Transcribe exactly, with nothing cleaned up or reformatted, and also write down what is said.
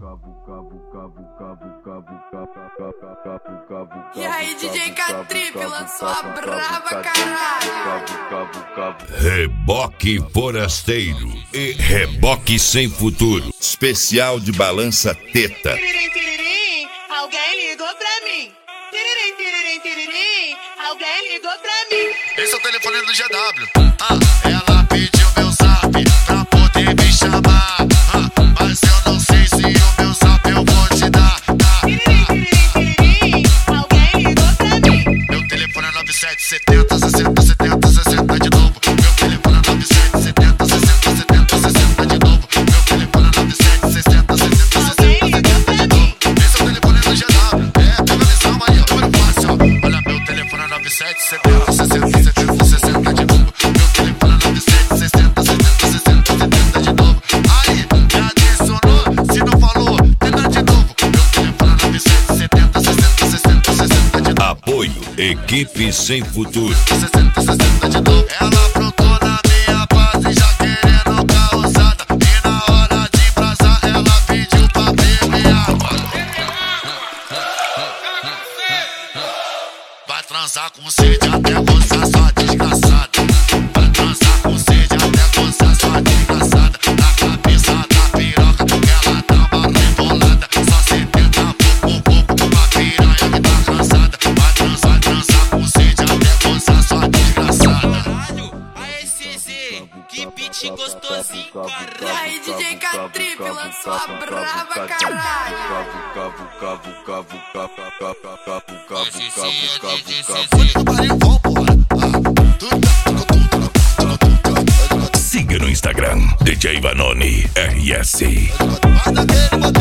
E aí, D J K-Trip lançou a brava, caralho. Reboque forasteiro e reboque sem futuro. Especial de balança teta. Tiririm, tiririm, alguém ligou pra mim. Tiririm, tiririm, tiririm, alguém ligou pra mim. Esse é o telefone do G W. Ah, ela pediu meu zap pra poder me chamar. Ah, mas eu não sei se o meu zap eu vou te dar. Ah, Tiririm, tiririm, tiririm, alguém ligou pra mim. meu telefone é nove sete setenta, sessenta, setenta, sessenta de novo. Meu telefone é nove sete setenta, sessenta, setenta, sessenta de novo. Meu telefone é nove sete sessenta, sessenta, sessenta de novo. Esse é o telefone do G W. É, pega a lição aí, ó, número fácil, ó. Olha, meu telefone é nove sete setenta, sessenta, setenta, sessenta de novo. Meu telefone é nove sete sessenta, setenta, sessenta, setenta de novo. Aí, já adicionou? Se não falou, tenta de novo. Meu telefone é nove sete setenta, sessenta, sessenta, sessenta de novo. Apoio Equipe Sem Futuro. sessenta, sessenta de novo. Ela aprontou na minha base, já querendo causada. E na hora de brasar, ela pediu pra beber água. Vai transar com sede até gozar, sua desgraçada. Vai transar com sede até gozar, sua desgraçada. Na cabeça da piroca, ela dá uma rebolada. Só setenta pouco, pouco, uma piranha que tá cansada. Vai transar, vai transar com sede até gozar, sua desgraçada. Caralho, a S Z, que beat gostosinho, E caralho. aí, D J K-Trip lançou a brava, caralho. Fone do barril, vambora. Siga no Instagram D J Vanoni R S. Vai daquele